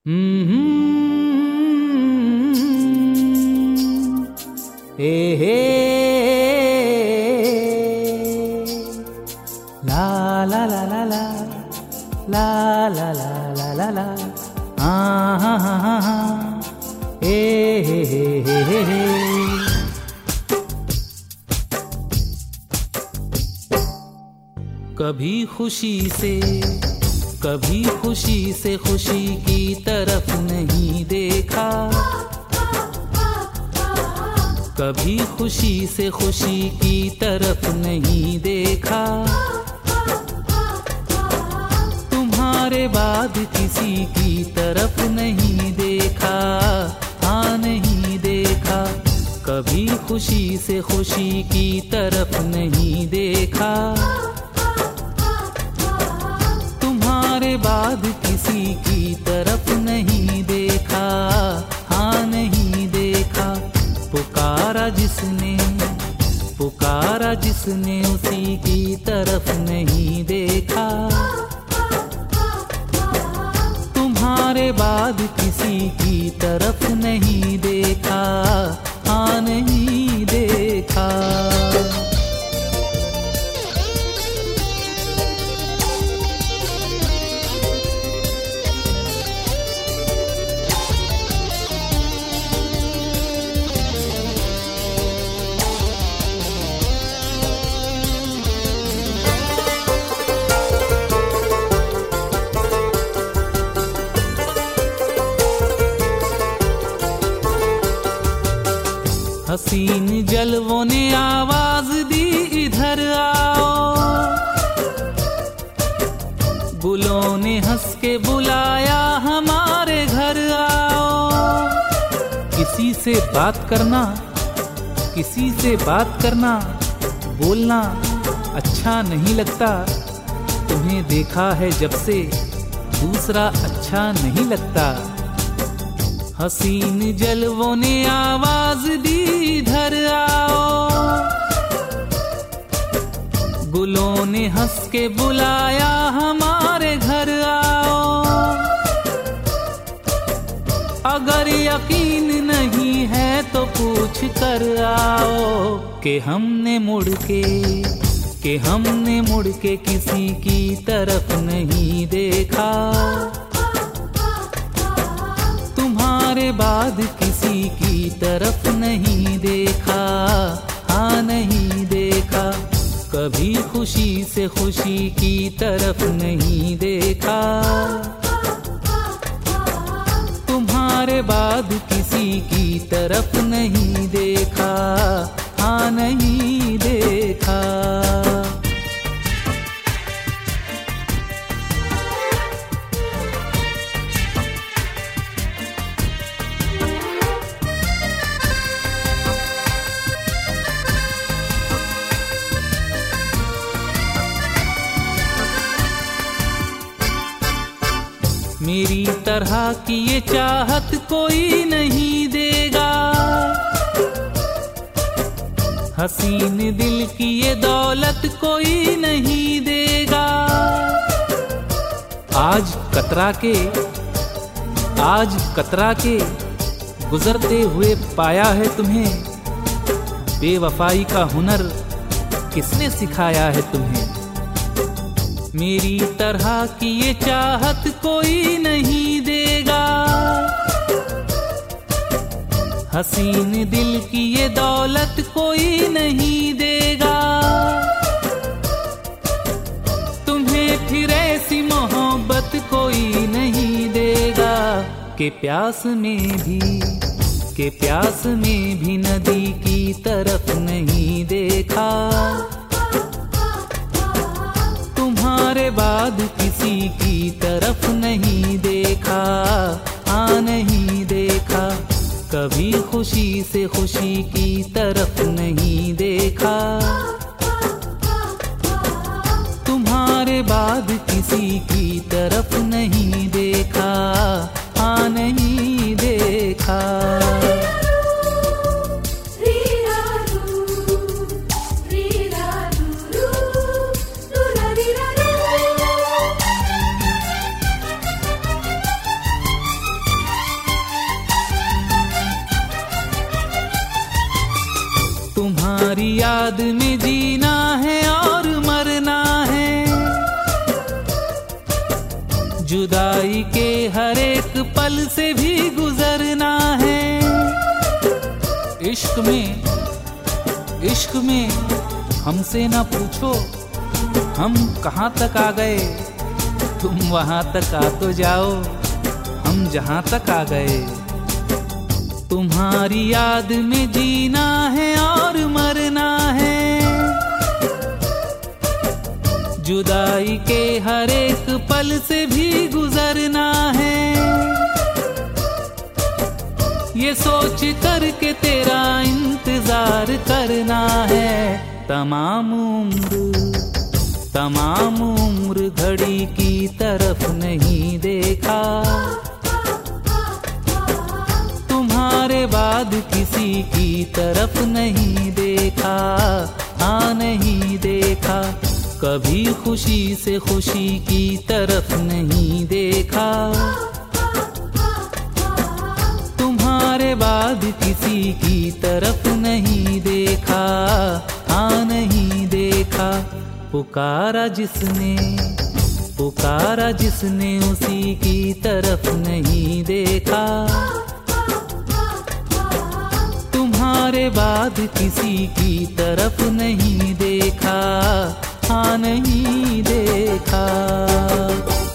ए हे ला ला ला ला ला ला ला ला ला ला ला हा हा हा हा ए हे कभी खुशी से खुशी की तरफ नहीं देखा, कभी खुशी से खुशी की तरफ नहीं देखा, तुम्हारे बाद किसी की तरफ नहीं देखा, हाँ नहीं देखा, कभी खुशी से खुशी की तरफ नहीं देखा, तुम्हारे बाद किसी की तरफ नहीं देखा, हाँ नहीं देखा, पुकारा जिसने उसी की तरफ नहीं देखा, तुम्हारे बाद किसी की तरफ नहीं देखा, हाँ नहीं देखा। हसीन जलवों ने आवाज दी इधर आओ, गुलों ने हंस के बुलाया हमारे घर आओ। किसी से बात करना बोलना अच्छा नहीं लगता, तुम्हें देखा है जब से दूसरा अच्छा नहीं लगता। हसीन जलवों ने आवाज दी इधर आओ, गुलों ने हंस के बुलाया हमारे घर आओ। अगर यकीन नहीं है तो पूछ कर आओ कि हमने मुड़ के किसी की तरफ नहीं देखा, तुम्हारे बाद किसी की तरफ नहीं देखा, हाँ नहीं देखा, कभी खुशी से खुशी की तरफ नहीं देखा, तुम्हारे बाद किसी की तरफ नहीं देखा, हाँ नहीं देखा। मेरी तरह की ये चाहत कोई नहीं देगा, हसीन दिल की ये दौलत कोई नहीं देगा। आज कतरा के गुजरते हुए पाया है तुम्हें, बेवफाई का हुनर किसने सिखाया है तुम्हें। मेरी तरह की ये चाहत कोई नहीं देगा, हसीन दिल की ये दौलत कोई नहीं देगा, तुम्हें फिर ऐसी मोहब्बत कोई नहीं देगा कि प्यास में भी नदी की तरफ नहीं देखा, तुम्हारे बाद किसी की तरफ नहीं देखा, हाँ नहीं देखा, कभी खुशी से खुशी की तरफ नहीं देखा, तुम्हारे बाद किसी की तरफ नहीं देखा, हाँ नहीं देखा। तुम्हारी याद में जीना है और मरना है, जुदाई के हर एक पल से भी गुजरना है। इश्क में हमसे ना पूछो हम कहाँ तक आ गए, तुम वहाँ तक आ तो जाओ, हम जहाँ तक आ गए। तुम्हारी याद में जीना है और मरना है, जुदाई के हर एक पल से भी गुजरना है। ये सोच कर के तेरा इंतजार करना है, तमाम उम्र घड़ी की तरफ नहीं देखा, तुम्हारे बाद किसी की तरफ नहीं देखा, हाँ नहीं देखा। कभी खुशी से खुशी की तरफ नहीं देखा, तुम्हारे बाद किसी की तरफ नहीं देखा, हाँ नहीं देखा। पुकारा जिसने उसी की तरफ नहीं देखा, तुम्हारे बाद किसी की तरफ नहीं देखा, हाँ नहीं देखा।